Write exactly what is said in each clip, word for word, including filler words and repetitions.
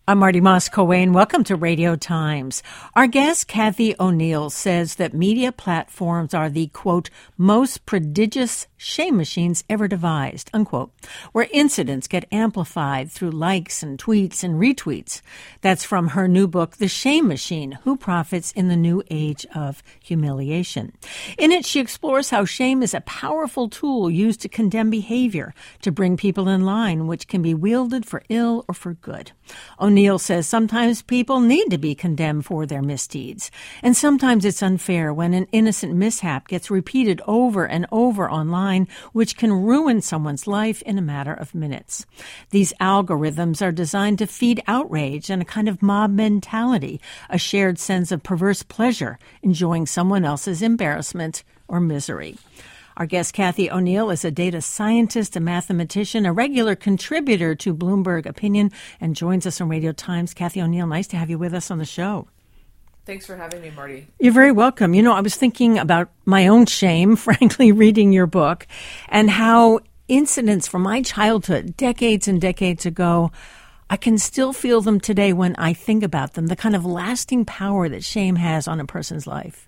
I'm Marty Moss-Coane. Welcome to Radio Times. Our guest, Cathy O'Neil, says that media platforms are the, quote, most prodigious shame machines ever devised, unquote, where incidents get amplified through likes and tweets and retweets. That's from her new book, The Shame Machine, Who Profits in the New Age of Humiliation. In it, she explores how shame is a powerful tool used to condemn behavior, to bring people in line, which can be wielded for ill or for good. O'Neil says sometimes people need to be condemned for their misdeeds, and sometimes it's unfair when an innocent mishap gets repeated over and over online, which can ruin someone's life in a matter of minutes. These algorithms are designed to feed outrage and a kind of mob mentality, a shared sense of perverse pleasure, enjoying someone else's embarrassment or misery. Our guest, Cathy O'Neil, is a data scientist, a mathematician, a regular contributor to Bloomberg Opinion, and joins us on Radio Times. Cathy O'Neil, nice to have you with us on the show. Thanks for having me, Marty. You're very welcome. You know, I was thinking about my own shame, frankly, reading your book, and how incidents from my childhood, decades and decades ago, I can still feel them today when I think about them, the kind of lasting power that shame has on a person's life.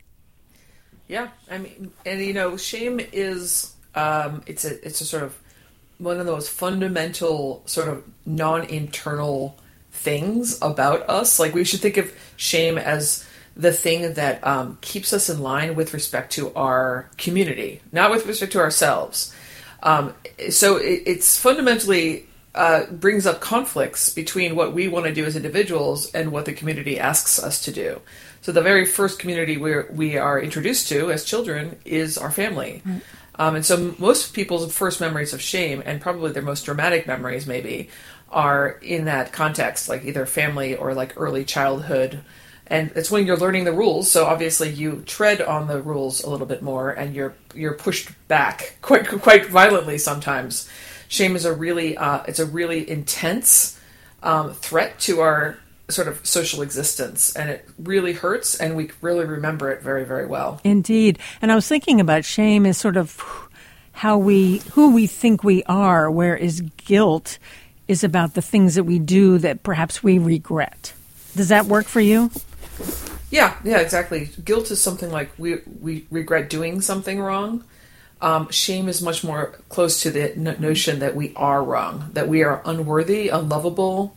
Yeah, I mean, and you know, shame is um, it's a it's a sort of one of those fundamental sort of non-internal things about us. Like we should think of shame as the thing that um, keeps us in line with respect to our community, not with respect to ourselves. Um, so it, it's fundamentally uh, brings up conflicts between what we want to do as individuals and what the community asks us to do. So the very first community we we are introduced to as children is our family. Mm. Um, and so most people's first memories of shame, and probably their most dramatic memories maybe, are in that context, like either family or like early childhood. And it's when you're learning the rules, so obviously you tread on the rules a little bit more, and you're you're pushed back quite quite violently sometimes. Shame is a really uh, it's a really intense um, threat to our sort of social existence, and it really hurts, and we really remember it very, very well. Indeed. And I was thinking about shame as sort of how we, who we think we are, whereas guilt is about the things that we do that perhaps we regret. Does that work for you? Yeah, yeah, exactly. Guilt is something like we, we regret doing something wrong. Um, shame is much more close to the no- notion that we are wrong, that we are unworthy, unlovable,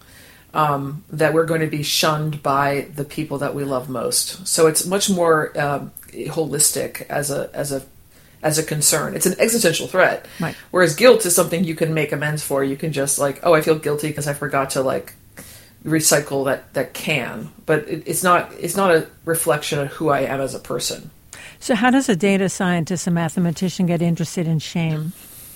Um, that we're going to be shunned by the people that we love most. So it's much more um, holistic as a as a as a concern. It's an existential threat. Right. Whereas guilt is something you can make amends for. You can just like, oh, I feel guilty because I forgot to like recycle that that can. But it, it's not it's not a reflection of who I am as a person. So how does a data scientist, a mathematician, get interested in shame?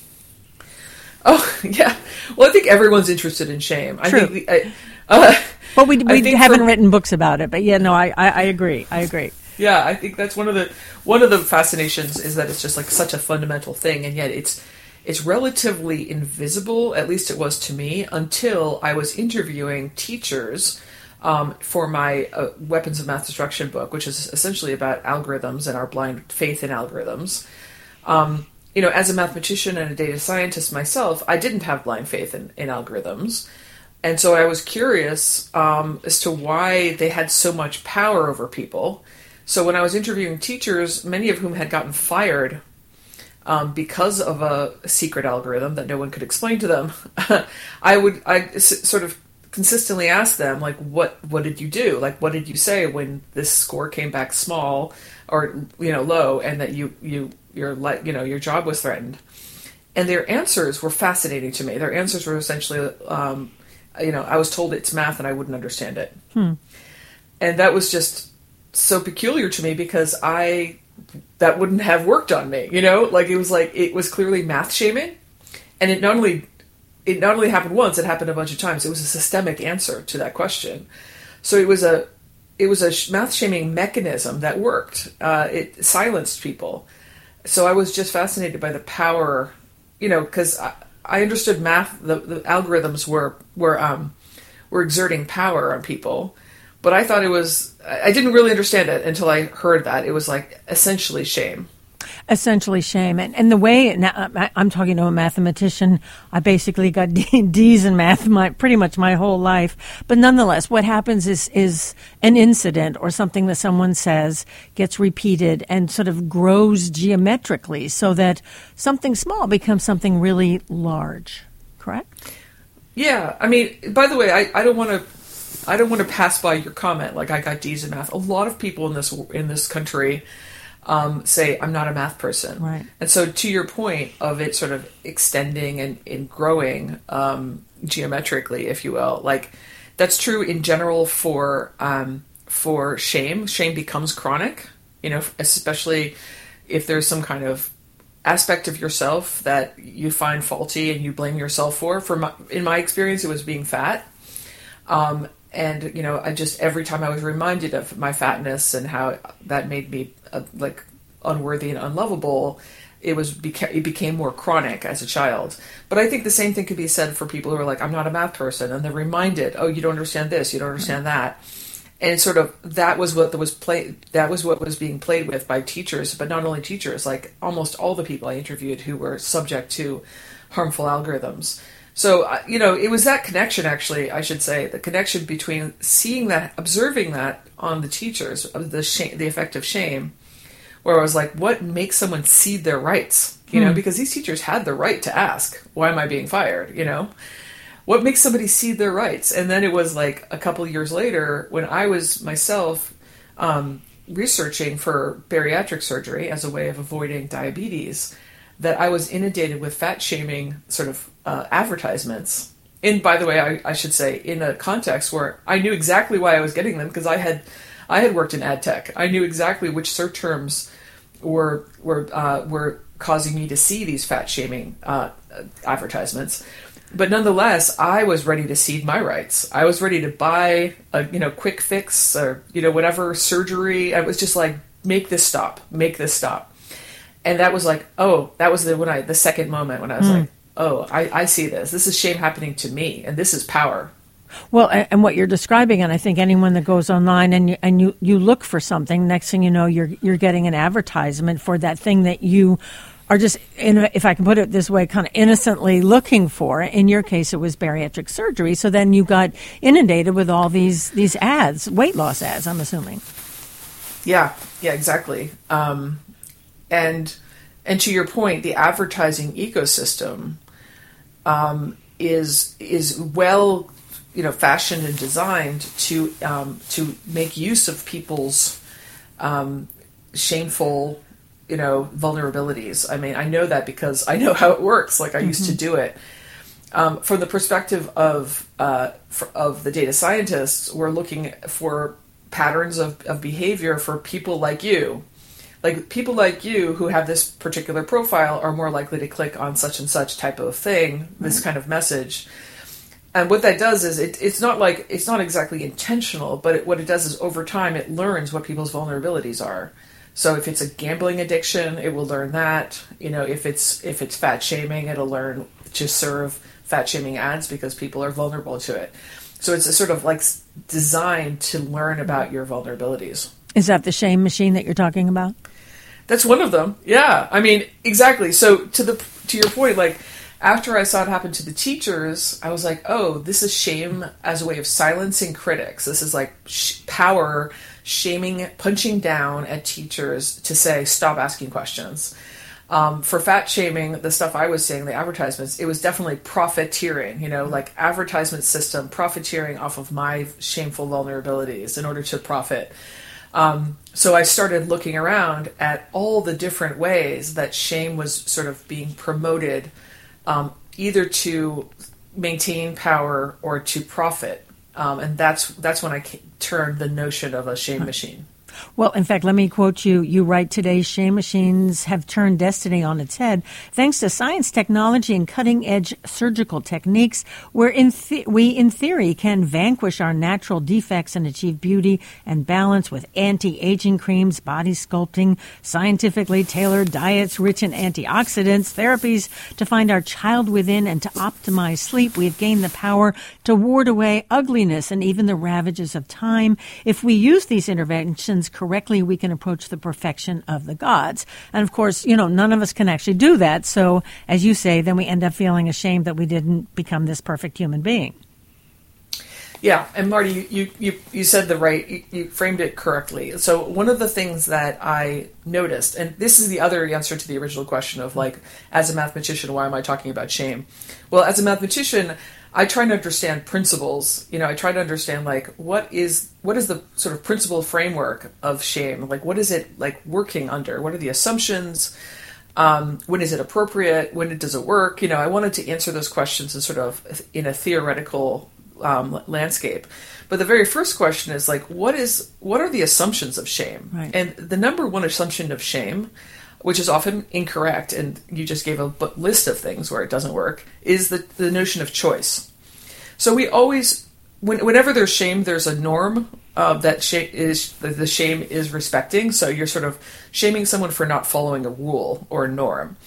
Oh, yeah. Well, I think everyone's interested in shame. I True. think I, uh, but we, we haven't for, written books about it. But yeah, no, I, I, I agree. I agree. Yeah, I think that's one of the one of the fascinations is that it's just like such a fundamental thing, and yet it's it's relatively invisible, at least it was to me, until I was interviewing teachers um, for my uh, Weapons of Math Destruction book, which is essentially about algorithms and our blind faith in algorithms. Um You know, as a mathematician and a data scientist myself, I didn't have blind faith in, in algorithms. And so I was curious um, as to why they had so much power over people. So when I was interviewing teachers, many of whom had gotten fired um, because of a secret algorithm that no one could explain to them, I would I s- sort of consistently ask them, like, what what did you do? Like, what did you say when this score came back small or, you know, low, and that you you... your like you know your job was threatened? And their answers were fascinating to me. Their answers were essentially, um, you know, I was told it's math and I wouldn't understand it. Hmm. And that was just so peculiar to me because I that wouldn't have worked on me. You know, like it was like it was clearly math shaming, and it not only it not only happened once, it happened a bunch of times. It was a systemic answer to that question. So it was a it was a math shaming mechanism that worked. Uh, it silenced people. So I was just fascinated by the power, you know, because I, I understood math, the, the algorithms were were um, were exerting power on people, but I thought it was, I didn't really understand it until I heard that. It was like essentially shame. Essentially shame. And, and the way, now, I'm talking to a mathematician, I basically got D's in math my, pretty much my whole life. But nonetheless, what happens is, is an incident or something that someone says gets repeated and sort of grows geometrically so that something small becomes something really large. Correct? Yeah. I mean, by the way, I, I don't want to I don't want to pass by your comment like I got D's in math. A lot of people in this in this country Um, say, I'm not a math person. Right. And so to your point of it sort of extending and, and growing um, geometrically, if you will, like that's true in general for um, for shame. Shame becomes chronic, you know, especially if there's some kind of aspect of yourself that you find faulty and you blame yourself for. For my, in my experience, it was being fat. Um, and, you know, I just, every time I was reminded of my fatness and how that made me uh, like unworthy and unlovable, it was, beca- it became more chronic as a child. But I think the same thing could be said for people who are like, I'm not a math person. And they're reminded, oh, you don't understand this, you don't understand that. And sort of, that was what was played, that was what was being played with by teachers, but not only teachers, like almost all the people I interviewed who were subject to harmful algorithms. So, you know, it was that connection, actually, I should say, the connection between seeing that, observing that on the teachers, the shame, the effect of shame, where I was like, what makes someone cede their rights? You know, mm. because these teachers had the right to ask, why am I being fired? You know, what makes somebody cede their rights? And then it was like a couple of years later when I was myself um, researching for bariatric surgery as a way of avoiding diabetes, that I was inundated with fat shaming sort of uh, advertisements. And by the way, I, I should say in a context where I knew exactly why I was getting them because I had, I had worked in ad tech. I knew exactly which search terms were were uh, were causing me to see these fat shaming uh, advertisements. But nonetheless, I was ready to cede my rights. I was ready to buy a you know quick fix or you know whatever surgery. I was just like, make this stop, make this stop. And that was like, oh, that was the when I the second moment when I was mm. like, oh, I, I see this. This is shame happening to me, and this is power. Well, and what you're describing, and I think anyone that goes online and you, and you, you look for something, next thing you know, you're you're getting an advertisement for that thing that you are just, if I can put it this way, kind of innocently looking for. In your case, it was bariatric surgery. So then you got inundated with all these these ads, weight loss ads, I'm assuming. Yeah, yeah, exactly. Um, and and to your point, the advertising ecosystem um, is is well, you know, fashioned and designed to um, to make use of people's um, shameful, you know, vulnerabilities. I mean, I know that because I know how it works. Like I mm-hmm. used to do it. Um, from the perspective of uh, for, of the data scientists, we're looking for patterns of, of behavior for people like you. Like people like you who have this particular profile are more likely to click on such and such type of thing, mm-hmm. this kind of message. And what that does is it, it's not like, it's not exactly intentional, but it, what it does is over time it learns what people's vulnerabilities are. So if it's a gambling addiction, it will learn that. You know, if it's if it's fat shaming, it'll learn to serve fat shaming ads because people are vulnerable to it. So it's a sort of like designed to learn about your vulnerabilities. Is that the shame machine that you're talking about? That's one of them. Yeah. I mean, exactly. So to the to your point, like after I saw it happen to the teachers, I was like, oh, this is shame as a way of silencing critics. This is like sh- power shaming, punching down at teachers to say, stop asking questions. Um, for fat shaming, the stuff I was saying, the advertisements, it was definitely profiteering, you know, like advertisement system, profiteering off of my shameful vulnerabilities in order to profit. Um, so I started looking around at all the different ways that shame was sort of being promoted, um, either to maintain power or to profit. Um, and that's that's when I turned the notion of a shame machine. Well, in fact, let me quote you. You write, today's shame machines have turned destiny on its head thanks to science, technology, and cutting-edge surgical techniques where in the- we, in theory, can vanquish our natural defects and achieve beauty and balance with anti-aging creams, body sculpting, scientifically tailored diets rich in antioxidants, therapies to find our child within and to optimize sleep. We have gained the power to ward away ugliness and even the ravages of time. If we use these interventions emotions correctly, we can approach the perfection of the gods. And of course, you know, none of us can actually do that. So, as you say, then we end up feeling ashamed that we didn't become this perfect human being. Yeah, and Marty, you, you, you, you said the right, you, you framed it correctly. So one of the things that I noticed, and this is the other answer to the original question of like, as a mathematician, why am I talking about shame? Well, as a mathematician, I try to understand principles. You know, I try to understand like, what is, what is the sort of principle framework of shame? Like, what is it like working under? What are the assumptions? Um, when is it appropriate? When it, does it work? You know, I wanted to answer those questions in sort of in a theoretical Um, landscape. But the very first question is like, what is, what are the assumptions of shame? Right. And the number one assumption of shame, which is often incorrect, and you just gave a list of things where it doesn't work, is the, the notion of choice. So we always, when, whenever there's shame, there's a norm uh, that sh- is the, the shame is respecting. So you're sort of shaming someone for not following a rule or a norm.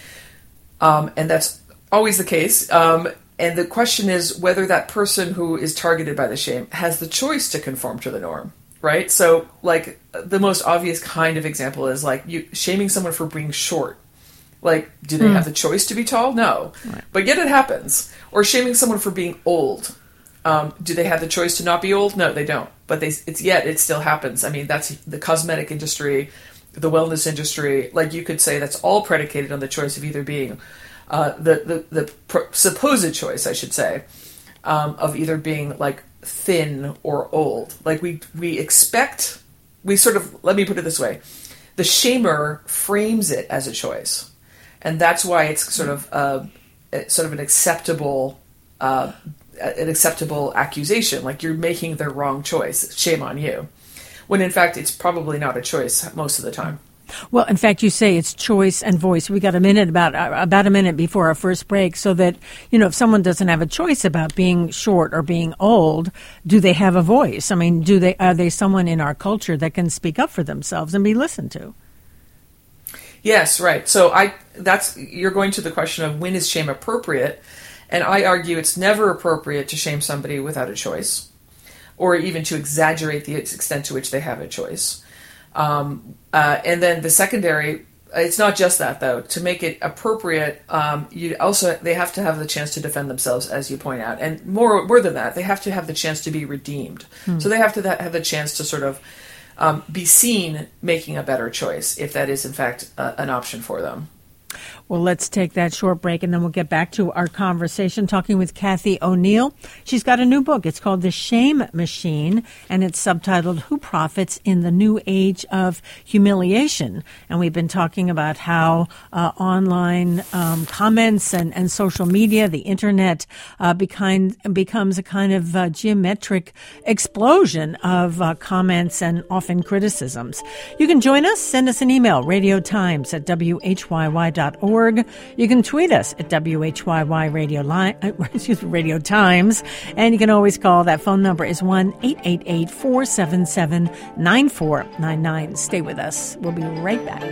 Um, and that's always the case. Um, And the question is whether that person who is targeted by the shame has the choice to conform to the norm, right? So, like, the most obvious kind of example is, like, you shaming someone for being short. Like, do they mm. have the choice to be tall? No. Right. But yet it happens. Or shaming someone for being old. Um, do they have the choice to not be old? No, they don't. But they, it's yet it still happens. I mean, that's the cosmetic industry, the wellness industry. Like, you could say that's all predicated on the choice of either being... Uh, the the, the pr- supposed choice, I should say, um, of either being like thin or old. Like we we expect, we sort of, let me put it this way, the shamer frames it as a choice, and that's why it's sort of uh, sort of an acceptable uh, an acceptable accusation. Like you're making the wrong choice. Shame on you. When in fact it's probably not a choice most of the time. Well, in fact, you say it's choice and voice. We got a minute about uh, about a minute before our first break, so that you know if someone doesn't have a choice about being short or being old, do they have a voice? I mean, do they are they someone in our culture that can speak up for themselves and be listened to? Yes, right. So I that's you're going to the question of when is shame appropriate, and I argue it's never appropriate to shame somebody without a choice, or even to exaggerate the extent to which they have a choice. Um, uh, and then the secondary, it's not just that though. To make it appropriate, um, you also they have to have the chance to defend themselves, as you point out, and more more than that, they have to have the chance to be redeemed. Hmm. So they have to that, have the chance to sort of um, be seen making a better choice, if that is in fact uh, an option for them. Well, let's take that short break, and then we'll get back to our conversation talking with Cathy O'Neil. She's got a new book. It's called The Shame Machine, and it's subtitled Who Profits in the New Age of Humiliation. And we've been talking about how uh, online um, comments and, and social media, the internet, uh, behind, becomes a kind of uh, geometric explosion of uh, comments and often criticisms. You can join us. Send us an email, radio times at w h y y dot org. You can tweet us at W H Y Y Radio Line, excuse me, Radio Times, and you can always call. That phone number is one eight eight eight, four seven seven, nine four nine nine. Stay with us. We'll be right back.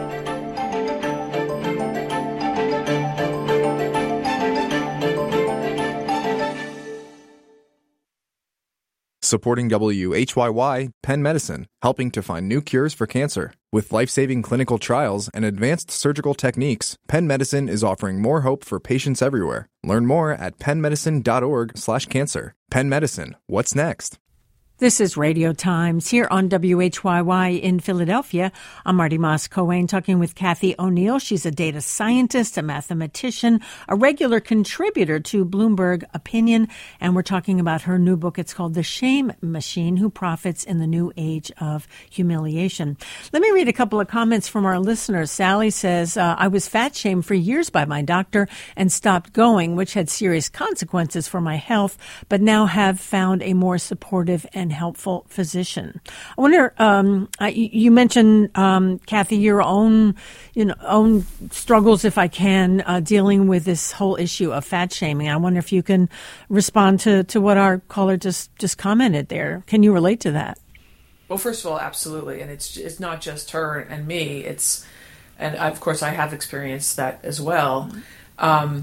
Supporting W H Y Y, Penn Medicine, helping to find new cures for cancer. With life-saving clinical trials and advanced surgical techniques, Penn Medicine is offering more hope for patients everywhere. Learn more at penn medicine dot org slash cancer. Penn Medicine, what's next? This is Radio Times here on W H Y Y in Philadelphia. I'm Marty Moss-Coane talking with Cathy O'Neil. She's a data scientist, a mathematician, a regular contributor to Bloomberg Opinion, and we're talking about her new book. It's called The Shame Machine, Who Profits in the New Age of Humiliation. Let me read a couple of comments from our listeners. Sally says, uh, I was fat shamed for years by my doctor and stopped going, which had serious consequences for my health, but now have found a more supportive and helpful physician. I wonder, um, I, you mentioned, um, Cathy, your own, you know, own struggles, if I can, uh, dealing with this whole issue of fat shaming. I wonder if you can respond to, to what our caller just, just commented there. Can you relate to that? Well, first of all, absolutely. And it's, it's not just her and me. It's, and of course I have experienced that as well. Um,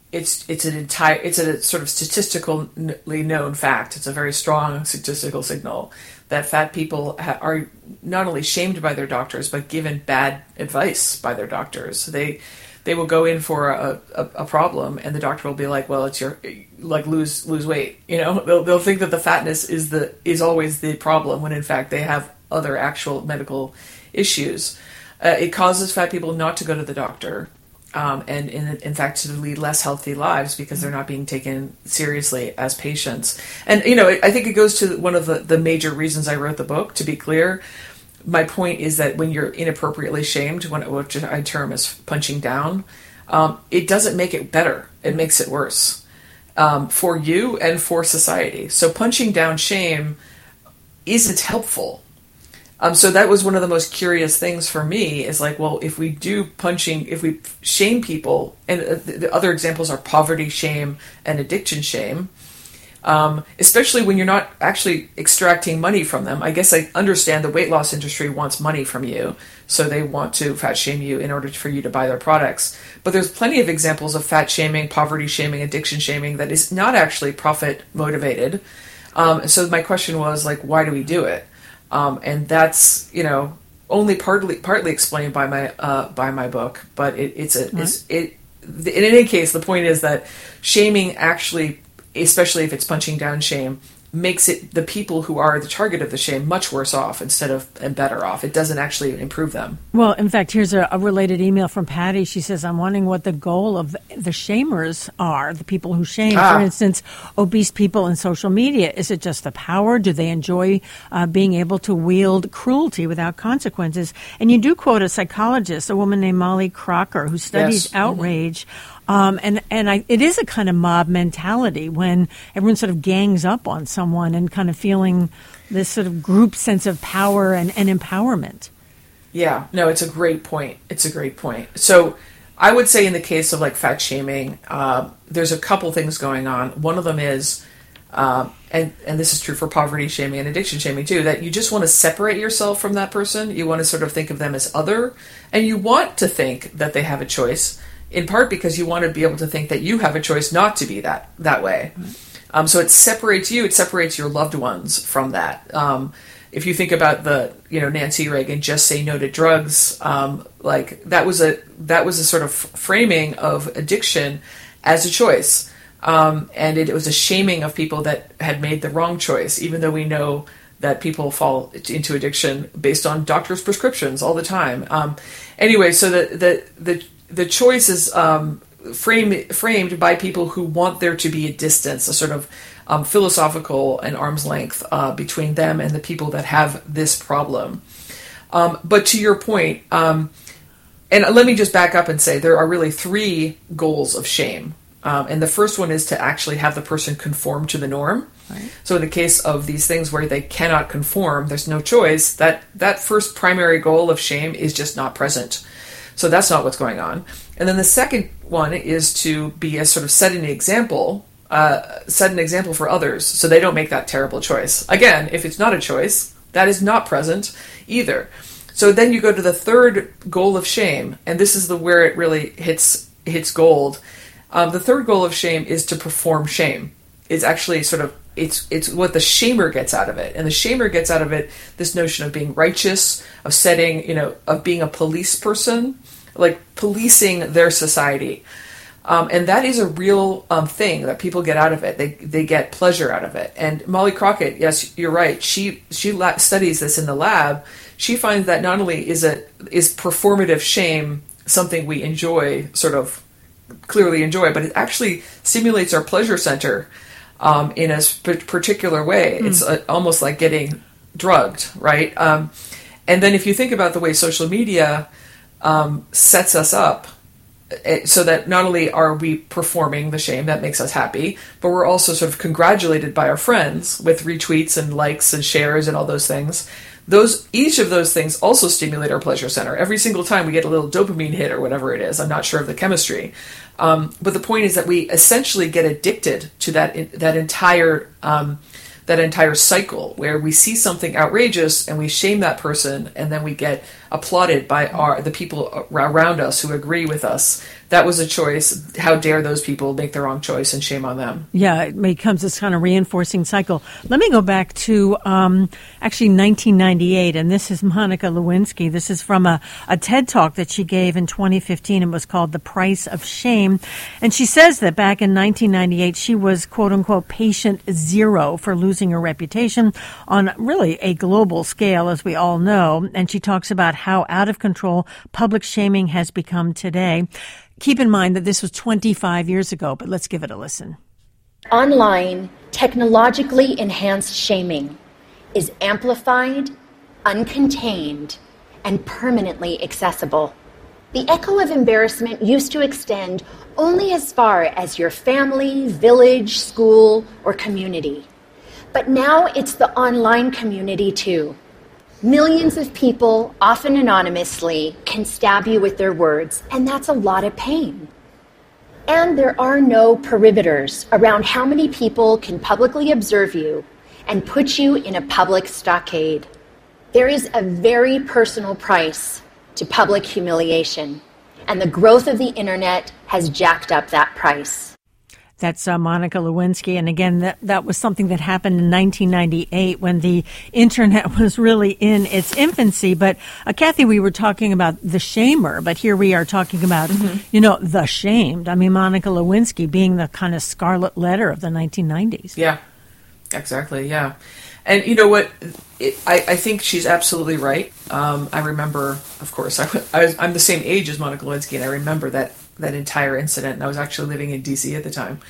it's it's an entire it's a sort of statistically known fact. It's a very strong statistical signal that fat people ha- are not only shamed by their doctors but given bad advice by their doctors. They they will go in for a, a, a problem, and the doctor will be like, "Well, it's your like lose lose weight." You know, they'll they'll think that the fatness is the is always the problem when in fact they have other actual medical issues. Uh, it causes fat people not to go to the doctor, um, and in, in fact to lead less healthy lives because they're not being taken seriously as patients. And, you know, I think it goes to one of the, the major reasons I wrote the book. To be clear, my point is that when you're inappropriately shamed, when, which I term as punching down, um, it doesn't make it better. It makes it worse um, for you and for society. So punching down shame isn't helpful. Um, so that was one of the most curious things for me is like, well, if we do punching, if we shame people, and the, the other examples are poverty shame and addiction shame, um, especially when you're not actually extracting money from them. I guess I understand the weight loss industry wants money from you, so they want to fat shame you in order for you to buy their products. But there's plenty of examples of fat shaming, poverty shaming, addiction shaming that is not actually profit motivated. Um, so my question was like, why do we do it? Um, and that's, you know, only partly partly explained by my uh, by my book, but it, it's a mm-hmm. it's, it. In any case, the point is that shaming actually, especially if it's punching down shame, makes it the people who are the target of the shame much worse off instead of and better off. It doesn't actually improve them. Well, in fact, here's a, a related email from Patty. She says, I'm wondering what the goal of the shamers are, the people who shame, ah. for instance, obese people in social media. Is it just the power? Do they enjoy uh, being able to wield cruelty without consequences? And you do quote a psychologist, a woman named Molly Crocker, who studies yes. outrage. Mm-hmm. Um, and and I, it is a kind of mob mentality when everyone sort of gangs up on someone and kind of feeling this sort of group sense of power and, and empowerment. Yeah, no, it's a great point. It's a great point. So I would say in the case of like fat shaming, uh, there's a couple things going on. One of them is, uh, and, and this is true for poverty shaming and addiction shaming too, that you just want to separate yourself from that person. You want to sort of think of them as other, and you want to think that they have a choice. In part because you want to be able to think that you have a choice not to be that that way. Um, so it separates you, it separates your loved ones from that. Um, if you think about the, you know, Nancy Reagan, just say no to drugs, um, like that was a that was a sort of framing of addiction as a choice. Um, and it, it was a shaming of people that had made the wrong choice, even though we know that people fall into addiction based on doctors' prescriptions all the time. Um, anyway, so the the the The choice is um, frame, framed by people who want there to be a distance, a sort of um, philosophical and arm's length uh, between them and the people that have this problem. Um, but to your point, um, and let me just back up and say there are really three goals of shame. Um, and the first one is to actually have the person conform to the norm. Right. So in the case of these things where they cannot conform, there's no choice, that, that first primary goal of shame is just not present. So that's not what's going on. And then the second one is to be a sort of set an example, uh, set an example for others so they don't make that terrible choice. Again, if it's not a choice, that is not present either. So then you go to the third goal of shame, and this is the where it really hits hits gold. Um, the third goal of shame is to perform shame. It's actually sort of, it's it's what the shamer gets out of it. And the shamer gets out of it this notion of being righteous, of setting, you know, of being a police person, like policing their society. Um, and that is a real um, thing that people get out of it. They they get pleasure out of it. And Molly Crockett, yes, you're right. She she la- studies this in the lab. She finds that not only is a is performative shame something we enjoy, sort of clearly enjoy, but it actually stimulates our pleasure center um, in a sp- particular way. Mm. It's a, almost like getting drugged, right? Um, and then if you think about the way social media um, sets us up, so that not only are we performing the shame that makes us happy, but we're also sort of congratulated by our friends with retweets and likes and shares and all those things. Those each of those things also stimulate our pleasure center. Every single time we get a little dopamine hit or whatever it is. I'm not sure of the chemistry. Um, but the point is that we essentially get addicted to that that entire um, that entire cycle where we see something outrageous and we shame that person, and then we get applauded by our the people around us who agree with us. That was a choice. How dare those people make the wrong choice, and shame on them. Yeah, it becomes this kind of reinforcing cycle. Let me go back to um, actually nineteen ninety-eight, and this is Monica Lewinsky. This is from a, a TED Talk that she gave in twenty fifteen. It was called The Price of Shame. And she says that back in nineteen ninety-eight, she was, quote unquote, patient zero for losing her reputation on really a global scale, as we all know. And she talks about how out of control public shaming has become today. Keep in mind that this was twenty-five years ago, but let's give it a listen. Online, technologically enhanced shaming is amplified, uncontained, and permanently accessible. The echo of embarrassment used to extend only as far as your family, village, school, or community. But now it's the online community too. Millions of people, often anonymously, can stab you with their words, and that's a lot of pain. And there are no perimeters around how many people can publicly observe you and put you in a public stockade. There is a very personal price to public humiliation, and the growth of the internet has jacked up that price. That's uh, Monica Lewinsky. And again, that, that was something that happened in nineteen ninety-eight when the internet was really in its infancy. But uh, Kathy, we were talking about the shamer, but here we are talking about, mm-hmm. you know, the shamed. I mean, Monica Lewinsky being the kind of scarlet letter of the nineteen nineties. Yeah, exactly. Yeah. And you know what? It, I, I think she's absolutely right. Um, I remember, of course, I, I was, I'm the same age as Monica Lewinsky, and I remember that that entire incident, and I was actually living in D C at the time.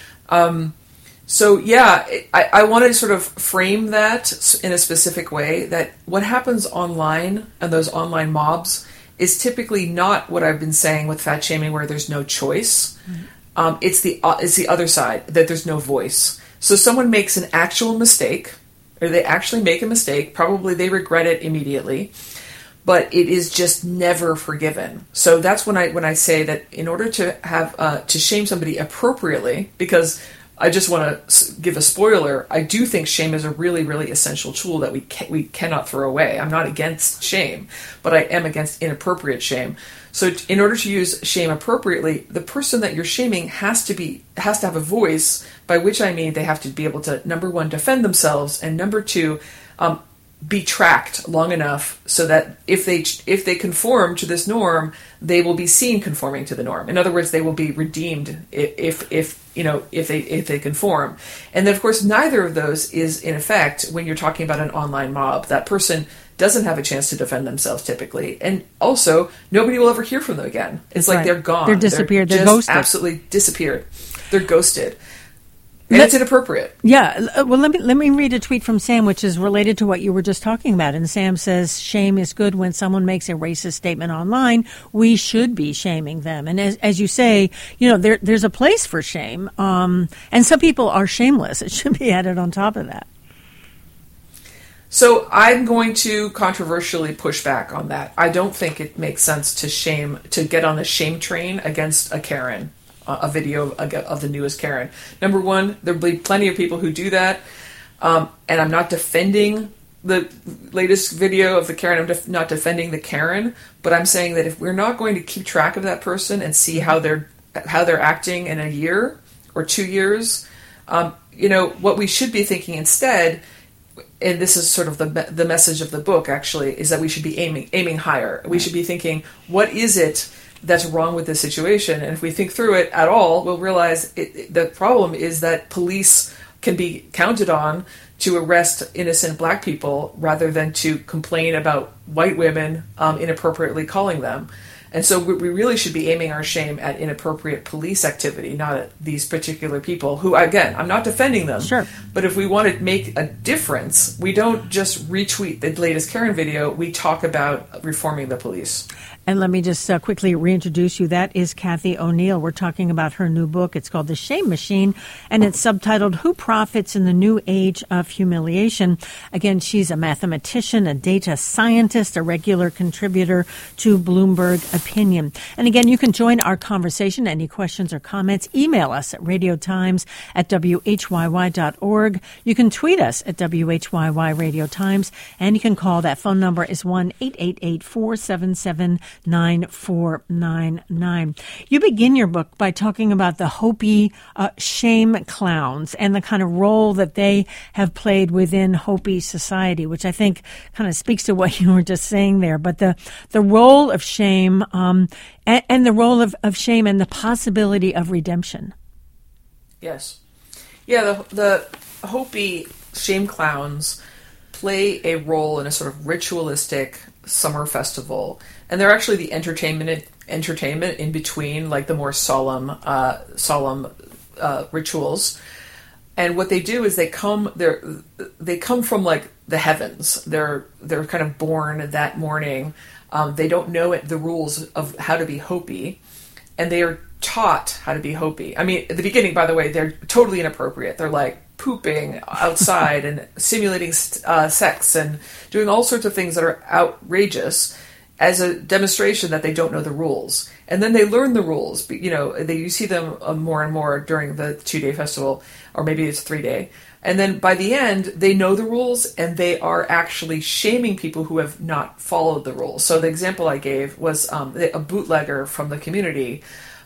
Um, so yeah, I, I wanted to sort of frame that in a specific way, that what happens online and those online mobs is typically not what I've been saying with fat shaming, where there's no choice. Mm-hmm. Um, it's the uh, it's the other side, that there's no voice. So someone makes an actual mistake, or they actually make a mistake, probably they regret it immediately, but it is just never forgiven. So that's when I when I say that in order to have uh, to shame somebody appropriately, because I just want to give a spoiler, I do think shame is a really, really essential tool that we ca- we cannot throw away. I'm not against shame, but I am against inappropriate shame. So in order to use shame appropriately, the person that you're shaming has to be has to have a voice, by which I mean they have to be able to, number one, defend themselves, and number two, um, be tracked long enough so that if they if they conform to this norm, they will be seen conforming to the norm. In other words, they will be redeemed if if you know if they if they conform. And then of course neither of those is in effect when you're talking about an online mob. That person doesn't have a chance to defend themselves typically, and also nobody will ever hear from them again. It's like right. they're gone. They're disappeared. They're, they're just ghosted. Absolutely disappeared. They're ghosted. And let, it's inappropriate. Yeah. Well, let me let me read a tweet from Sam, which is related to what you were just talking about. And Sam says, shame is good when someone makes a racist statement online. We should be shaming them. And as, as you say, you know, there, there's a place for shame. Um, and some people are shameless. It should be added on top of that. So I'm going to controversially push back on that. I don't think it makes sense to shame, to get on the shame train against a Karen. A video of, of the newest Karen. Number one, there'll be plenty of people who do that, um, and I'm not defending the latest video of the Karen. I'm def- not defending the Karen, but I'm saying that if we're not going to keep track of that person and see how they're how they're acting in a year or two years, um, you know, what we should be thinking instead, and this is sort of the the message of the book actually, is that we should be aiming aiming higher. We should be thinking, what is it that's wrong with this situation? And if we think through it at all, we'll realize it, it, the problem is that police can be counted on to arrest innocent black people rather than to complain about white women um, inappropriately calling them. And so we, we really should be aiming our shame at inappropriate police activity, not at these particular people who, again, I'm not defending them. Sure. But if we want to make a difference, we don't just retweet the latest Karen video. We talk about reforming the police. And let me just uh, quickly reintroduce you. That is Cathy O'Neil. We're talking about her new book. It's called The Shame Machine, and it's subtitled Who Profits in the New Age of Humiliation. Again, she's a mathematician, a data scientist, a regular contributor to Bloomberg Opinion. And again, you can join our conversation. Any questions or comments, email us at radiotimes at w h y y dot org. You can tweet us at W H Y Y Radio Times, and you can call. That phone number is one eight eight eight, four seven seven, nine four nine nine. You begin your book by talking about the Hopi uh, shame clowns and the kind of role that they have played within Hopi society, which I think kind of speaks to what you were just saying there. But the, the role of shame um, and, and the role of, of shame and the possibility of redemption. Yes. Yeah, the, the Hopi shame clowns play a role in a sort of ritualistic summer festival, and they're actually the entertainment entertainment in between, like the more solemn uh, solemn uh, rituals. And what they do is they come they they come from like the heavens. They're they're kind of born that morning. Um, they don't know it, the rules of how to be Hopi, and they are taught how to be Hopi. I mean, at the beginning, by the way, they're totally inappropriate. They're like pooping outside and simulating uh, sex and doing all sorts of things that are outrageous as a demonstration that they don't know the rules. And then they learn the rules. You know, they, you see them uh, more and more during the two-day festival, or maybe it's three-day. And then by the end, they know the rules, and they are actually shaming people who have not followed the rules. So the example I gave was um, a bootlegger from the community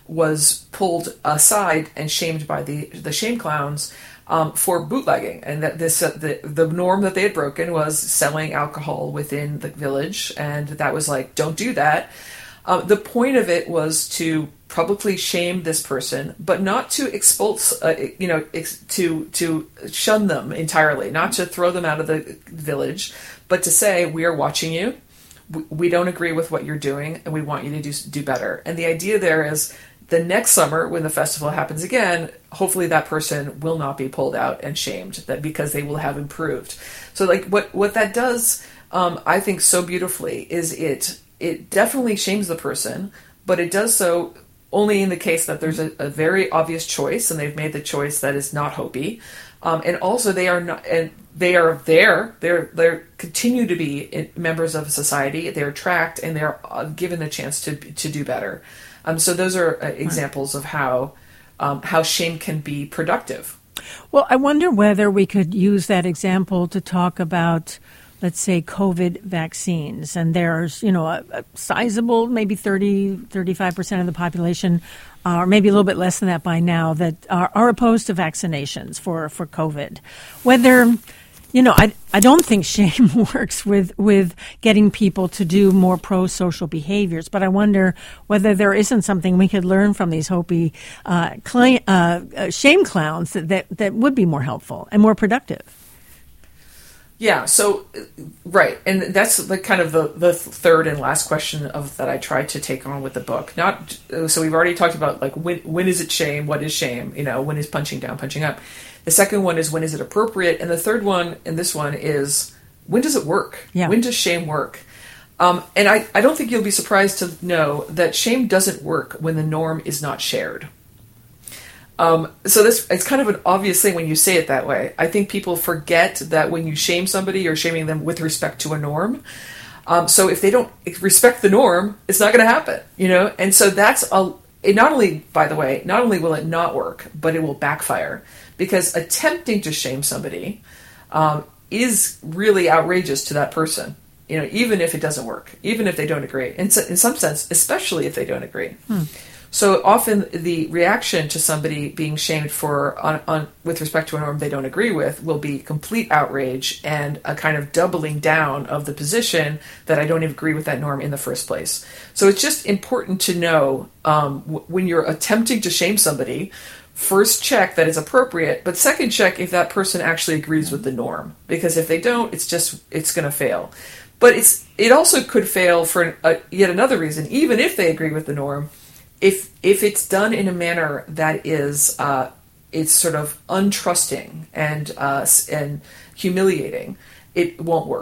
was pulled aside and shamed by the, the shame clowns Um, for bootlegging, and that this uh, the the norm that they had broken was selling alcohol within the village, and that was like, don't do that. Uh, the point of it was to publicly shame this person, but not to expulse, uh, you know, ex- to to shun them entirely, not to throw them out of the village, but to say, we are watching you. We, we don't agree with what you're doing, and we want you to do do better. And the idea there is, the next summer, when the festival happens again, hopefully that person will not be pulled out and shamed, that because they will have improved. So, like, what what that does, um, I think, so beautifully is it it definitely shames the person, but it does so only in the case that there's a, a very obvious choice, and they've made the choice that is not Hopi, um, and also they are not, and they are there. They're they continue to be members of society. They're tracked, and they're given the chance to to do better. Um, so those are uh, examples of how um, how shame can be productive. Well, I wonder whether we could use that example to talk about, let's say, COVID vaccines. And there's, you know, a, a sizable, maybe thirty, thirty-five percent of the population, uh, or maybe a little bit less than that by now, that are, are opposed to vaccinations for, for COVID. Whether... You know, I, I don't think shame works with, with getting people to do more pro-social behaviors, but I wonder whether there isn't something we could learn from these Hopi uh, cl- uh, uh, shame clowns that, that, that would be more helpful and more productive. Yeah, so, right, and that's like kind of the, the third and last question of that I tried to take on with the book. Not so we've already talked about, like, when when is it shame, what is shame, you know, when is punching down, punching up. The second one is, when is it appropriate? And the third one, and this one, is, when does it work? Yeah. When does shame work? Um, and I, I don't think you'll be surprised to know that shame doesn't work when the norm is not shared. Um, so this, it's kind of an obvious thing when you say it that way. I think people forget that when you shame somebody, you're shaming them with respect to a norm. Um, so if they don't respect the norm, it's not going to happen, you know? And so that's a, it not only, by the way, not only will it not work, but it will backfire. Because attempting to shame somebody um, is really outrageous to that person, you know, even if it doesn't work, even if they don't agree. In, so, in some sense, especially if they don't agree. Hmm. So often the reaction to somebody being shamed for on, on with respect to a norm they don't agree with will be complete outrage and a kind of doubling down of the position that I don't even agree with that norm in the first place. So it's just important to know um, w- when you're attempting to shame somebody, first check that it's appropriate, but second check if that person actually agrees with the norm. Because if they don't, it's just, it's going to fail. But it's it also could fail for a, yet another reason, even if they agree with the norm. If if it's done in a manner that is uh, it's sort of untrusting and uh, and humiliating, it won't work.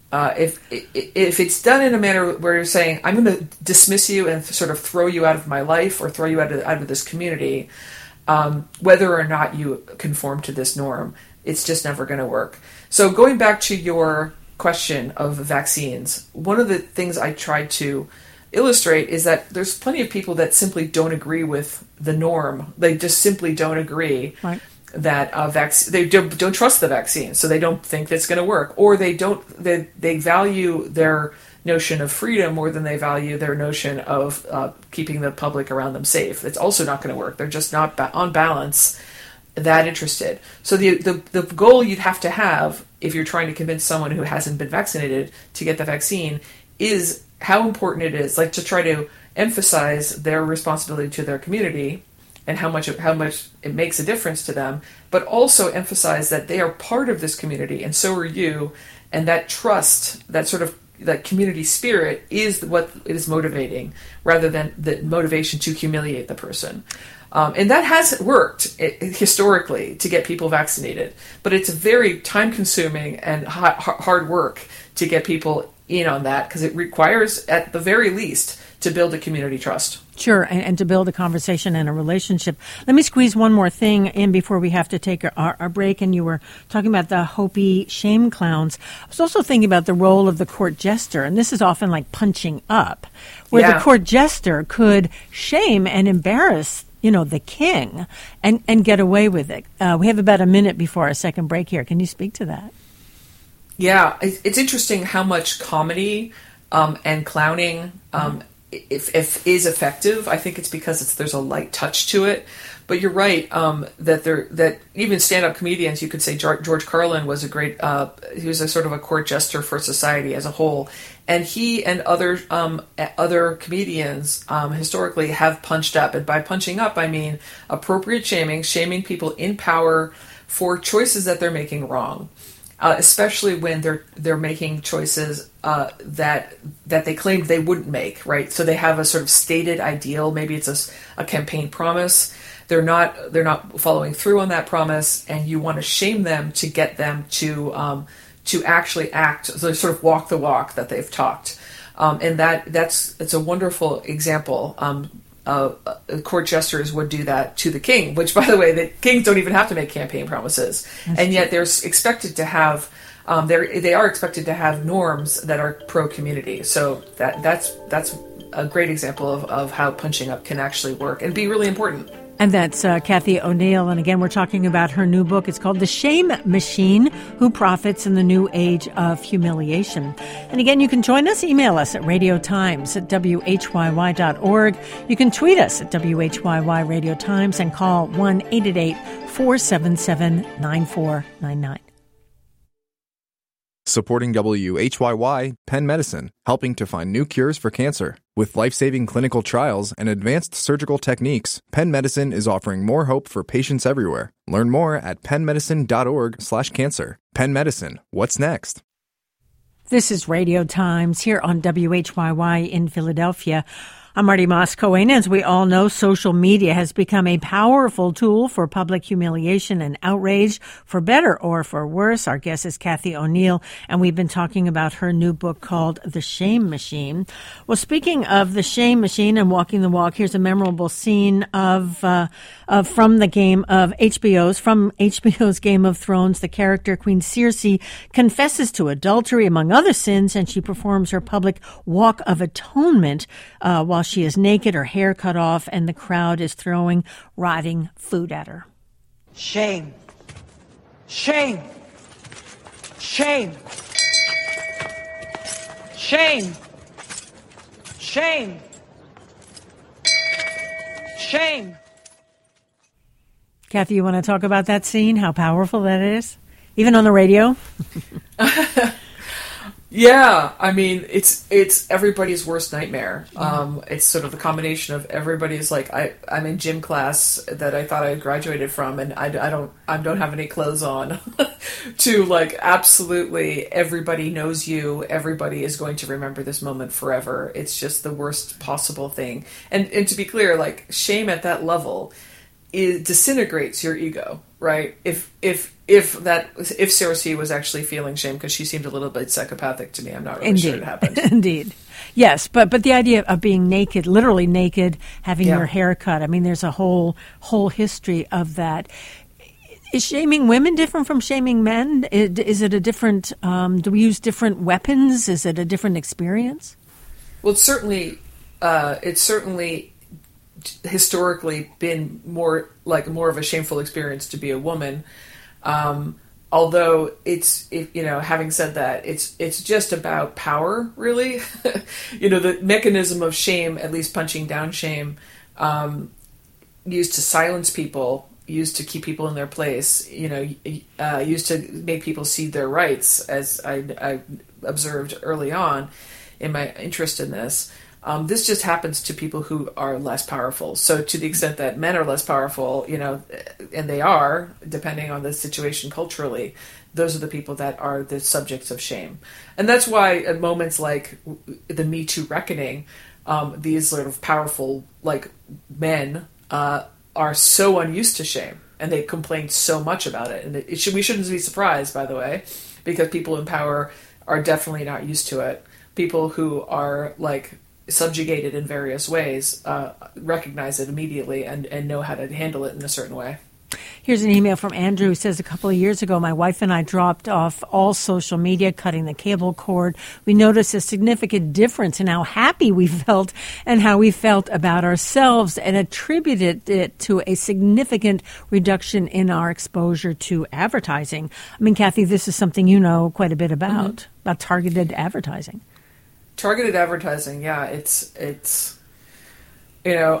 Uh, if if it's done in a manner where you're saying, I'm going to dismiss you and sort of throw you out of my life or throw you out of, out of this community, um, whether or not you conform to this norm, it's just never going to work. So going back to your question of vaccines, one of the things I tried to illustrate is that there's plenty of people that simply don't agree with the norm. They just simply don't agree. Right. That uh, vac- they don't, don't trust the vaccine, so they don't think that's going to work, or they don't they they value their notion of freedom more than they value their notion of uh, keeping the public around them safe. It's also not going to work. They're just not ba- on balance that interested. So the, the the goal you'd have to have if you're trying to convince someone who hasn't been vaccinated to get the vaccine is how important it is, like to try to emphasize their responsibility to their community and how much how much it makes a difference to them, but also emphasize that they are part of this community, and so are you, and that trust, that sort of that community spirit, is what is motivating, rather than the motivation to humiliate the person. Um, and that has worked it, historically to get people vaccinated, but it's very time-consuming and ha- hard work to get people in on that, because it requires, at the very least, to build a community trust. Sure, and, and to build a conversation and a relationship. Let me squeeze one more thing in before we have to take our, our break. And you were talking about the Hopi shame clowns. I was also thinking about the role of the court jester, and this is often like punching up, where yeah. the court jester could shame and embarrass, you know, the king and, and get away with it. Uh, we have about a minute before our second break here. Can you speak to that? Yeah, it's interesting how much comedy um, and clowning um, if, if is effective. I think it's because it's there's a light touch to it. But you're right um, that there that even stand-up comedians, you could say George Carlin was a great. Uh, he was a sort of a court jester for society as a whole, and he and other um, other comedians um, historically have punched up. And by punching up, I mean appropriate shaming, shaming people in power for choices that they're making wrong. Uh, especially when they're they're making choices uh, that that they claimed they wouldn't make, right? So they have a sort of stated ideal. Maybe it's a, a campaign promise. They're not they're not following through on that promise, and you want to shame them to get them to um, to actually act, so sort of walk the walk that they've talked. Um, and that that's it's a wonderful example. Um, Uh, court jesters would do that to the king, which, by the way, the kings don't even have to make campaign promises, that's and yet they're expected to have, um, they they are expected to have norms that are pro-community. So that that's that's a great example of, of how punching up can actually work and be really important. And that's uh, Cathy O'Neil. And again, we're talking about her new book. It's called The Shame Machine, Who Profits in the New Age of Humiliation. And again, you can join us. Email us at radio times at w h y y dot org. You can tweet us at W H Y Y Radio Times and call one eight eight eight, four seven seven, nine four nine nine. Supporting W H Y Y, Penn Medicine, helping to find new cures for cancer. With life-saving clinical trials and advanced surgical techniques, Penn Medicine is offering more hope for patients everywhere. Learn more at penn medicine dot org slash cancer. Penn Medicine, what's next? This is Radio Times here on W H Y Y in Philadelphia. I'm Marty Moscoe, as we all know, social media has become a powerful tool for public humiliation and outrage, for better or for worse. Our guest is Cathy O'Neil, and we've been talking about her new book called The Shame Machine. Well, speaking of The Shame Machine and walking the walk, here's a memorable scene of, uh, of from the game of H B O's, from H B O's Game of Thrones. The character Queen Cersei confesses to adultery, among other sins, and she performs her public walk of atonement uh, while she is naked, her hair cut off, and the crowd is throwing rotting food at her. Shame. Shame. Shame. Shame. Shame. Shame. Cathy, you want to talk about that scene, how powerful that is? Even on the radio? Yeah, I mean, it's it's everybody's worst nightmare. Um, it's sort of a combination of everybody's like, I, I'm in gym class that I thought I had graduated from, and I, I don't I don't have any clothes on, to like absolutely everybody knows you, everybody is going to remember this moment forever. It's just the worst possible thing. And and to be clear, like shame at that level it disintegrates your ego, right? If if if that if Sarah C was actually feeling shame, because she seemed a little bit psychopathic to me, I'm not really Indeed. sure it happened. Indeed. Yes, but but the idea of being naked, literally naked, having Yeah. your hair cut, I mean, there's a whole whole history of that. Is shaming women different from shaming men? Is, is it a different, um, do we use different weapons? Is it a different experience? Well, it's certainly, uh, it's certainly historically been more like more of a shameful experience to be a woman. Um, although it's, it, you know, having said that, it's it's just about power, really. You know, the mechanism of shame, at least punching down shame, um, used to silence people, used to keep people in their place, you know, uh, used to make people cede their rights, as I, I observed early on in my interest in this. Um, this just happens to people who are less powerful. So to the extent that men are less powerful, you know, and they are, depending on the situation culturally, those are the people that are the subjects of shame. And that's why at moments like the Me Too reckoning, um, these sort of powerful, like, men uh, are so unused to shame, and they complain so much about it. And it, it should, we shouldn't be surprised, by the way, because people in power are definitely not used to it. People who are, like, subjugated in various ways uh, recognize it immediately and, and know how to handle it in a certain way. Here's an email from Andrew who says, a couple of years ago, my wife and I dropped off all social media, cutting the cable cord. We noticed a significant difference in how happy we felt and how we felt about ourselves, and attributed it to a significant reduction in our exposure to advertising. I mean, Kathy, this is something you know quite a bit about, mm-hmm. about targeted advertising. Targeted advertising, yeah, it's, it's you know,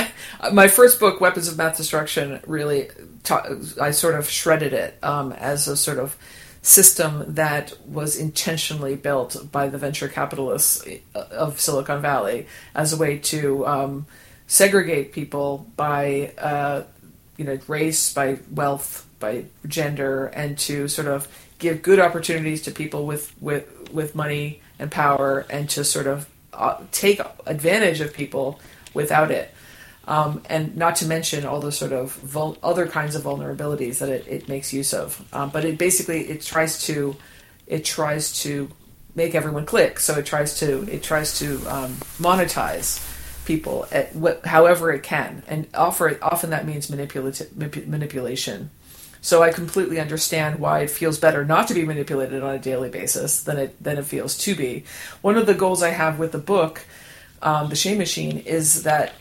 my first book, Weapons of Mass Destruction, really, ta- I sort of shredded it um, as a sort of system that was intentionally built by the venture capitalists of Silicon Valley as a way to um, segregate people by, uh, you know, race, by wealth, by gender, and to sort of give good opportunities to people with, with, with money and power, and to sort of uh, take advantage of people without it. Um, and not to mention all the sort of vul- other kinds of vulnerabilities that it, it makes use of. Um, but it basically, it tries to, it tries to make everyone click. So it tries to, it tries to um, monetize people at what, however it can, and offer, often that means manipulati- manip- manipulation. So I completely understand why it feels better not to be manipulated on a daily basis than it than it feels to be. One of the goals I have with the book, um, The Shame Machine, is that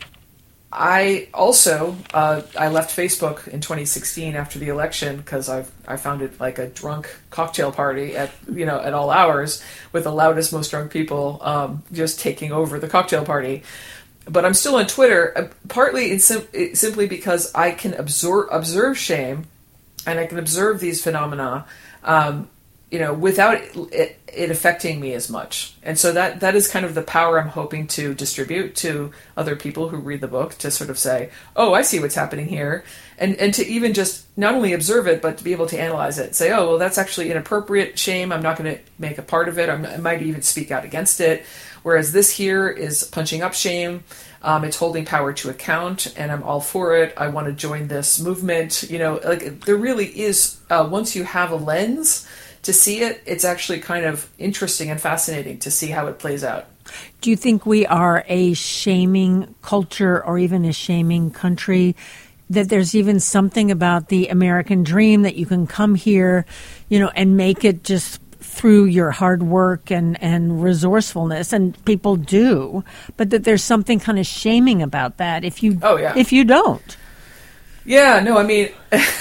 I also uh, I left Facebook in twenty sixteen after the election because I I found it like a drunk cocktail party at you know at all hours with the loudest, most drunk people um, just taking over the cocktail party. But I'm still on Twitter, uh, partly in sim- simply because I can absorb observe shame. And I can observe these phenomena, um, you know, without it, it affecting me as much. And so that that is kind of the power I'm hoping to distribute to other people who read the book, to sort of say, oh, I see what's happening here. And and to even just not only observe it, but to be able to analyze it. Say, oh, well, that's actually inappropriate shame. I'm not going to make a part of it. I'm, I might even speak out against it. Whereas this here is punching up shame. Um, it's holding power to account, and I'm all for it. I want to join this movement. You know, like there really is, uh, once you have a lens to see it, it's actually kind of interesting and fascinating to see how it plays out. Do you think we are a shaming culture, or even a shaming country? That there's even something about the American dream that you can come here, you know, and make it just through your hard work and, and resourcefulness, and people do, but that there's something kind of shaming about that if you oh, yeah. if you don't. Yeah, no, I mean,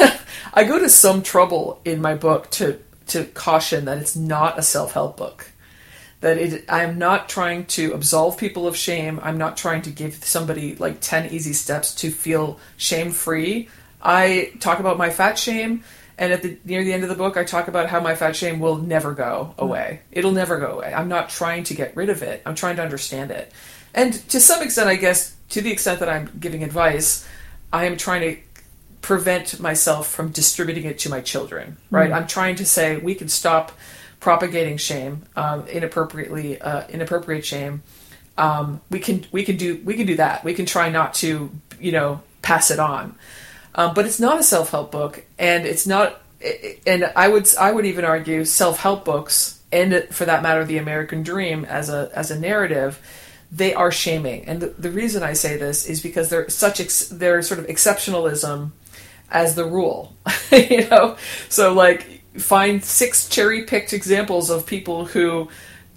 I go to some trouble in my book to to caution that it's not a self-help book. That it, I'm not trying to absolve people of shame. I'm not trying to give somebody like ten easy steps to feel shame-free. I talk about my fat shame. And at the near the end of the book, I talk about how my fat shame will never go away. It'll never go away. I'm not trying to get rid of it. I'm trying to understand it. And to some extent, I guess, to the extent that I'm giving advice, I am trying to prevent myself from distributing it to my children, right? Mm. I'm trying to say we can stop propagating shame, um, inappropriately, uh, inappropriate shame. Um, we can we can do we can do that. We can try not to, you know, pass it on. Um, but it's not a self-help book, and it's not. And I would I would even argue self-help books, and for that matter, the American Dream as a as a narrative, they are shaming. And the, the reason I say this is because they're such ex, they're sort of exceptionalism as the rule, you know. So like, find six cherry-picked examples of people who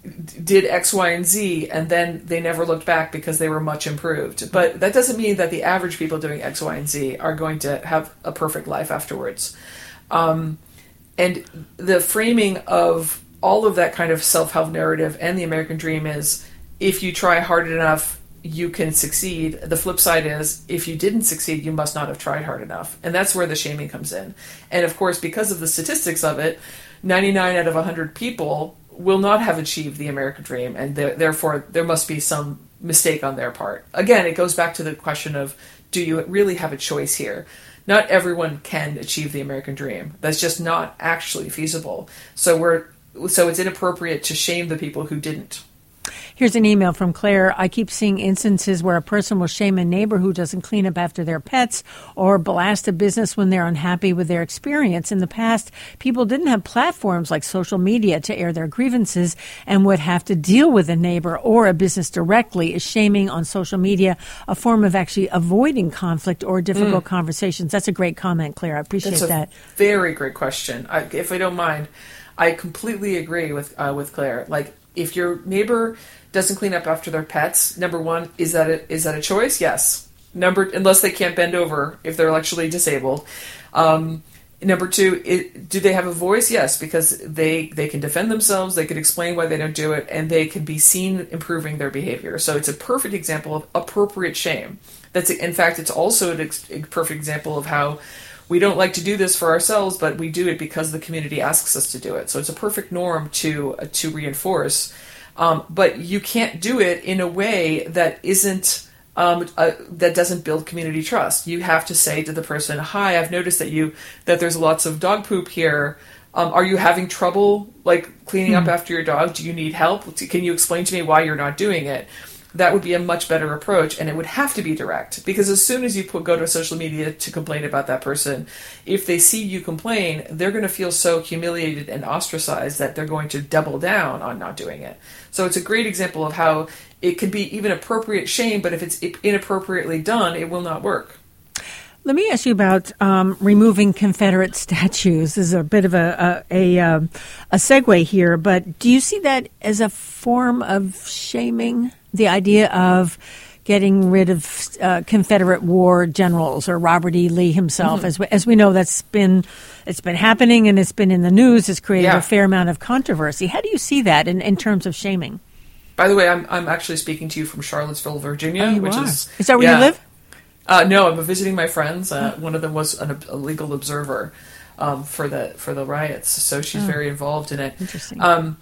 did X, Y, and Z, and then they never looked back because they were much improved. But that doesn't mean that the average people doing X, Y, and Z are going to have a perfect life afterwards. Um, and the framing of all of that kind of self-help narrative and the American Dream is, if you try hard enough, you can succeed. The flip side is, if you didn't succeed, you must not have tried hard enough. And that's where the shaming comes in. And of course, because of the statistics of it, ninety-nine out of one hundred people will not have achieved the American Dream, and th- therefore there must be some mistake on their part. Again, it goes back to the question of, do you really have a choice here? Not everyone can achieve the American Dream. That's just not actually feasible. So we're so it's inappropriate to shame the people who didn't. Here's an email from Claire. I keep seeing instances where a person will shame a neighbor who doesn't clean up after their pets or blast a business when they're unhappy with their experience. In the past, people didn't have platforms like social media to air their grievances and would have to deal with a neighbor or a business directly. Is shaming on social media a form of actually avoiding conflict or difficult mm. conversations? That's a great comment, Claire. I appreciate That's a that. Very great question. I, if I don't mind, I completely agree with uh, with Claire. Like, if your neighbor doesn't clean up after their pets, number one, is that a, is that a choice? Yes. Number, unless they can't bend over if they're actually disabled. Um, number two, it, do they have a voice? Yes, because they, they can defend themselves, they can explain why they don't do it, and they can be seen improving their behavior. So it's a perfect example of appropriate shame. That's, in fact, it's also a, a perfect example of how we don't like to do this for ourselves, but we do it because the community asks us to do it. So it's a perfect norm to uh, to reinforce. Um, but you can't do it in a way that isn't um, uh, that doesn't build community trust. You have to say to the person, "Hi, I've noticed that you that there's lots of dog poop here. Um, are you having trouble like cleaning hmm. up after your dog? Do you need help? Can you explain to me why you're not doing it?" That would be a much better approach, and it would have to be direct, because as soon as you put, go to social media to complain about that person, if they see you complain, they're going to feel so humiliated and ostracized that they're going to double down on not doing it. So it's a great example of how it can be even appropriate shame, but if it's inappropriately done, it will not work. Let me ask you about um, removing Confederate statues. This is a bit of a a, a a segue here, but do you see that as a form of shaming? The idea of getting rid of uh, Confederate war generals or Robert E. Lee himself, mm-hmm. as we, as we know, that's been it's been happening and it's been in the news. It's created yeah. a fair amount of controversy. How do you see that in, in terms of shaming? By the way, I'm I'm actually speaking to you from Charlottesville, Virginia, oh, which are. is is that where yeah. you live? Uh, no, I'm visiting my friends. Uh, one of them was an, a legal observer um, for the for the riots, so she's oh. very involved in it. Interesting. Um,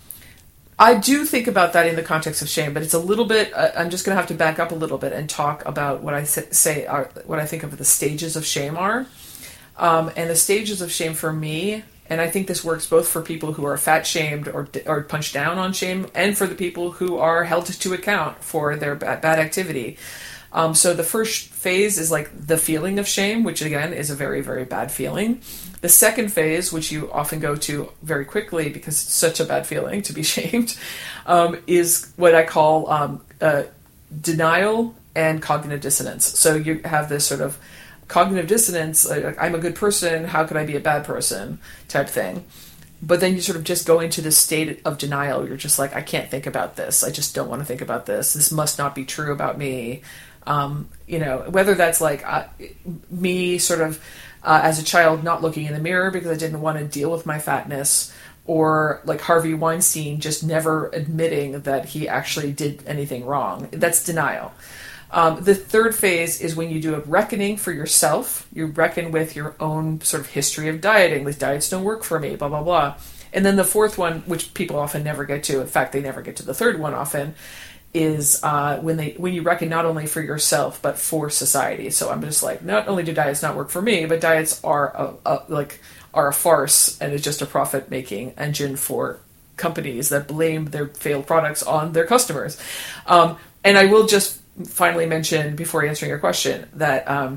I do think about that in the context of shame, but it's a little bit. Uh, I'm just going to have to back up a little bit and talk about what I say are what I think of the stages of shame are, um, and the stages of shame for me. And I think this works both for people who are fat shamed or or punched down on shame, and for the people who are held to account for their bad, bad activity. Um, so the first phase is like the feeling of shame, which again is a very, very bad feeling. The second phase, which you often go to very quickly because it's such a bad feeling to be shamed, um, is what I call um, uh, denial and cognitive dissonance. So you have this sort of cognitive dissonance, like, I'm a good person, how could I be a bad person type thing. But then you sort of just go into this state of denial. You're just like, I can't think about this. I just don't want to think about this. This must not be true about me. Um, you know, whether that's like uh, me sort of uh, as a child not looking in the mirror because I didn't want to deal with my fatness, or like Harvey Weinstein just never admitting that he actually did anything wrong. That's denial. Um, the third phase is when you do a reckoning for yourself. You reckon with your own sort of history of dieting. These diets don't work for me, blah, blah, blah. And then the fourth one, which people often never get to, in fact, they never get to the third one often, is uh, when they when you reckon not only for yourself, but for society. So I'm just like, not only do diets not work for me, but diets are a, a, like are a farce and it's just a profit-making engine for companies that blame their failed products on their customers. Um, and I will just finally mention, before answering your question, that um,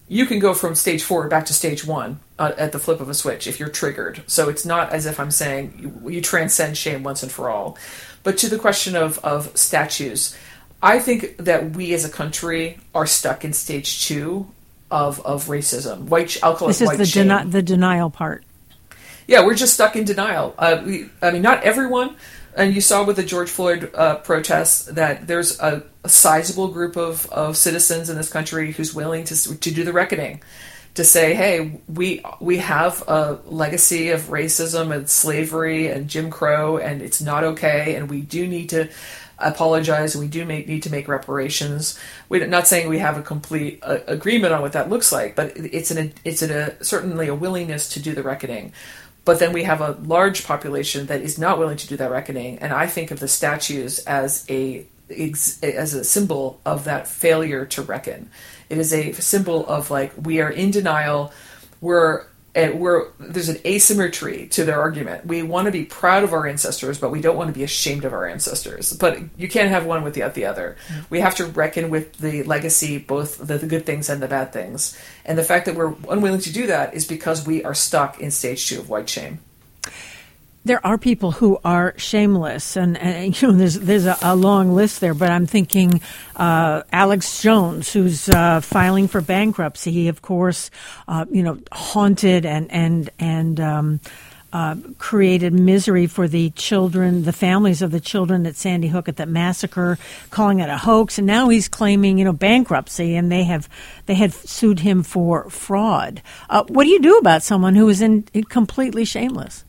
you can go from stage four back to stage one uh, at the flip of a switch if you're triggered. So it's not as if I'm saying you, you transcend shame once and for all. But to the question of, of statues, I think that we as a country are stuck in stage two of, of racism. White, I'll call this it is white the shame. deni- the denial part. Yeah, we're just stuck in denial. Uh, we, I mean, not everyone. And you saw with the George Floyd uh, protests that there's a, a sizable group of, of citizens in this country who's willing to to do the reckoning, to say, hey, we we have a legacy of racism and slavery and Jim Crow, and it's not okay, and we do need to apologize, and we do make, need to make reparations. We're not saying we have a complete uh, agreement on what that looks like, but it's an it's an, a, certainly a willingness to do the reckoning. But then we have a large population that is not willing to do that reckoning, and I think of the statues as a as a symbol of that failure to reckon. It is a symbol of, like, we are in denial. We're we're there's an asymmetry to their argument. We want to be proud of our ancestors, but we don't want to be ashamed of our ancestors. But you can't have one without the other. Mm-hmm. We have to reckon with the legacy, both the, the good things and the bad things. And the fact that we're unwilling to do that is because we are stuck in stage two of white shame. There are people who are shameless, and, and you know, there's there's a, a long list there. But I'm thinking uh, Alex Jones, who's uh, filing for bankruptcy. He, of course, uh, you know, haunted and and and um, uh, created misery for the children, the families of the children at Sandy Hook at that massacre, calling it a hoax. And now he's claiming, you know, bankruptcy, and they have they had sued him for fraud. Uh, what do you do about someone who is in, completely shameless?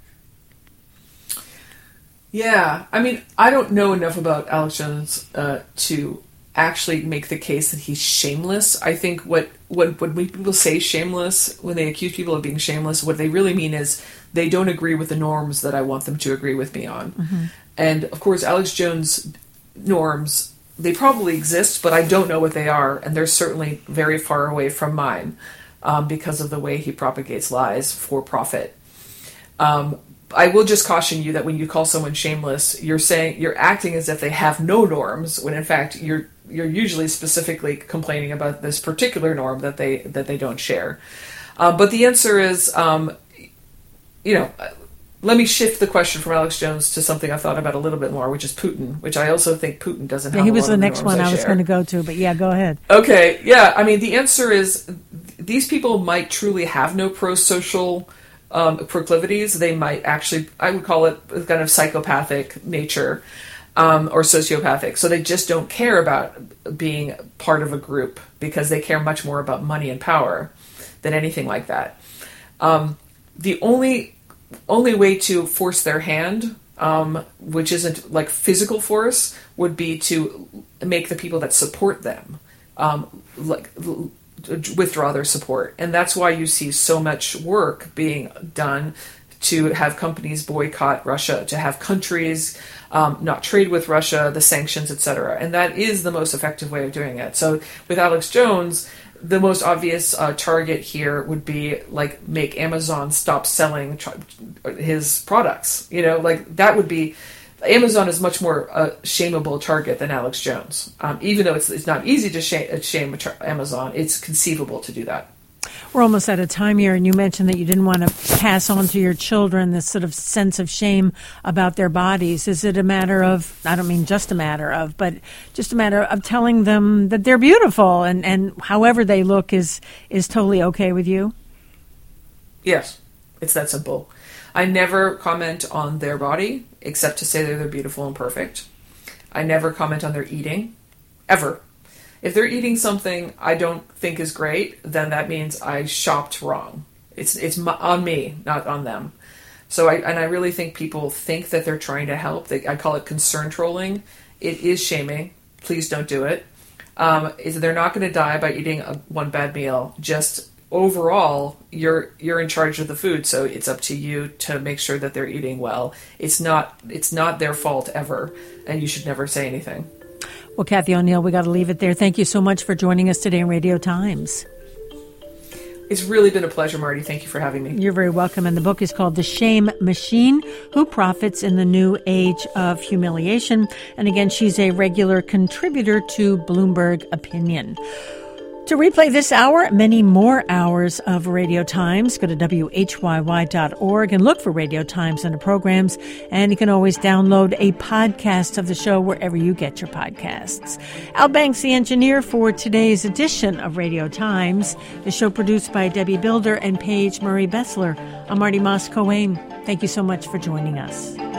Yeah, I mean, I don't know enough about Alex Jones uh, to actually make the case that he's shameless. I think what, what when people say shameless, when they accuse people of being shameless, what they really mean is they don't agree with the norms that I want them to agree with me on. Mm-hmm. And, of course, Alex Jones' norms, they probably exist, but I don't know what they are, and they're certainly very far away from mine um, because of the way he propagates lies for profit. Um I will just caution you that when you call someone shameless, you're saying you're acting as if they have no norms, when in fact you're you're usually specifically complaining about this particular norm that they that they don't share. Uh, but the answer is, um, you know, let me shift the question from Alex Jones to something I thought about a little bit more, which is Putin, which I also think Putin doesn't have. Yeah, he a was lot the of next one I, I was going to go to, but yeah, go ahead. Okay, yeah, I mean the answer is these people might truly have no pro-social Um, proclivities. They might actually, I would call it kind of psychopathic nature um, or sociopathic. So they just don't care about being part of a group because they care much more about money and power than anything like that. Um, the only only way to force their hand, um, which isn't like physical force, would be to make the people that support them um, like withdraw their support. And that's why you see so much work being done to have companies boycott Russia, to have countries um, not trade with Russia, the sanctions, et cetera. And that is the most effective way of doing it. So with Alex Jones, the most obvious uh, target here would be like make Amazon stop selling tr- his products. You know, like that would be, Amazon is much more a shameable target than Alex Jones. Um, even though it's it's not easy to shame, shame Amazon, it's conceivable to do that. We're almost out of time here, and you mentioned that you didn't want to pass on to your children this sort of sense of shame about their bodies. Is it a matter of, I don't mean just a matter of, but just a matter of telling them that they're beautiful and, and however they look is is totally okay with you? Yes, it's that simple. I never comment on their body, except to say that they're beautiful and perfect. I never comment on their eating, ever. If they're eating something I don't think is great, then that means I shopped wrong. It's it's on me, not on them. So I and I really think people think that they're trying to help. They, I call it concern trolling. It is shaming. Please don't do it. Um, is they're not going to die by eating a, one bad meal. Just overall, you're you're in charge of the food, so it's up to you to make sure that they're eating well. It's not it's not their fault ever, and you should never say anything. Well, Cathy O'Neil, we got to leave it there. Thank you so much for joining us today on Radio Times. It's really been a pleasure, Marty. Thank you for having me. You're very welcome. And the book is called The Shame Machine, Who Profits in the New Age of Humiliation. And again, she's a regular contributor to Bloomberg Opinion. To replay this hour, many more hours of Radio Times, go to W H Y Y dot org and look for Radio Times under programs. And you can always download a podcast of the show wherever you get your podcasts. Al Banks, the engineer for today's edition of Radio Times. The show produced by Debbie Builder and Paige Murray Bessler. I'm Marty Moss-Coane. Thank you so much for joining us.